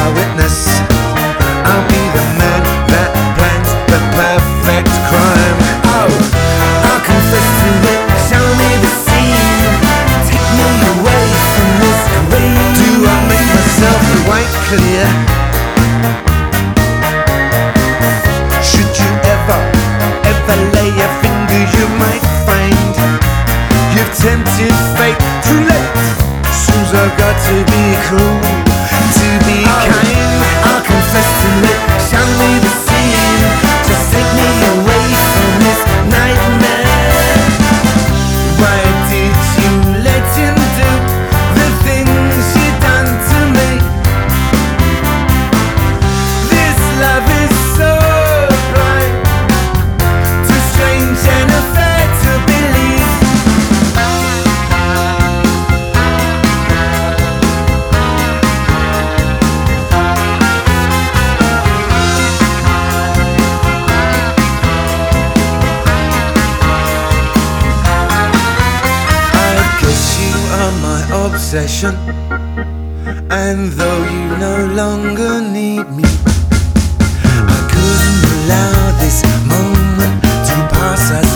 eyewitness. I'll be the man that plans the perfect crime. Oh, I'll confess to it, show me the scene, take me away from this grave. Do I make myself quite clear? Should you ever lay a finger, you might find you've tempted fate. Too late, seems I've got to be cool, to be kind. I'll confess to it, show me the scene, just take me away from this nightmare. Why did you let him do the things you done to me? This love is so blind, too strange and unfair to believe. My obsession, and though you no longer need me, I couldn't allow this moment to pass us